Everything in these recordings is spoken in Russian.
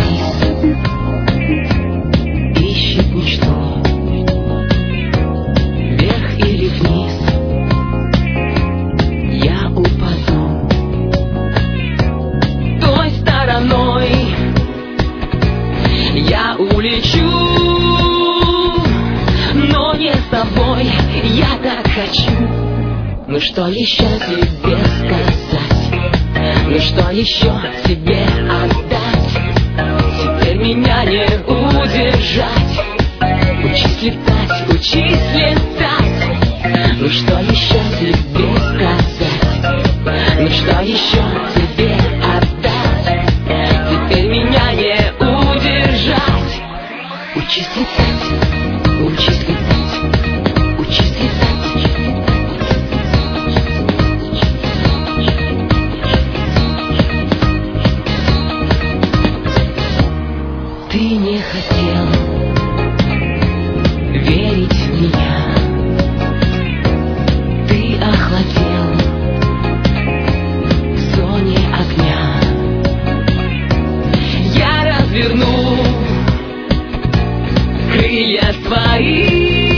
вниз ищет мечту, вверх или вниз я упаду. Той стороной я улечу, но не с тобой, я так хочу. Ну что еще тебе сказать? Ну что еще тебе отдать? Теперь меня не удержать. Учись летать, учись летать. Ну что еще тебе сказать? Ну что еще тебе отдать? Теперь меня не удержать. Учись летать, учись летать, учись летать. Ты не хотел верить в меня, ты охладел в зоне огня. Я разверну крылья свои,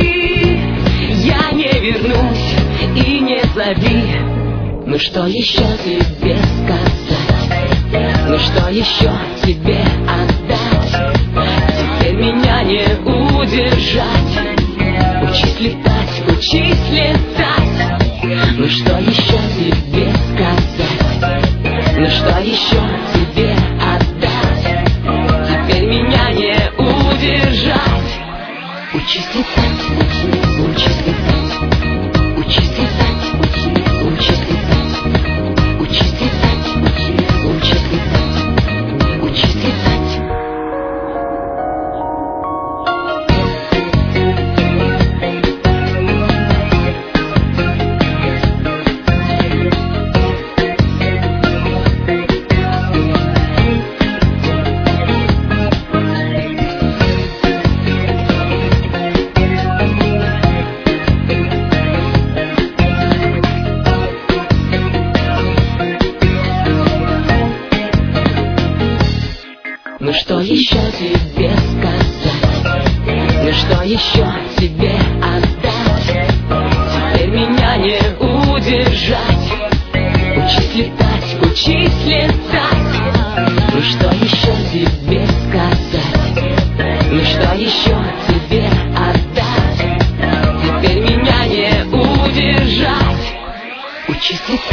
я не вернусь и не зови. Ну что еще тебе сказать? Ну что еще тебе отдать? Теперь меня не удержать. Учись летать, учись летать. Ну что еще тебе сказать? Ну что еще тебе отдать? Теперь меня не удержать. Учись летать, учись летать, учись летать, учись летать, учись летать, учись летать, учись летать. Ну что еще тебе сказать? Ну что еще тебе отдать? Теперь меня не удержать. Учись летать, учись летать. Ну что еще тебе сказать? Ну что еще тебе отдать? Теперь меня не удержать. Учись летать.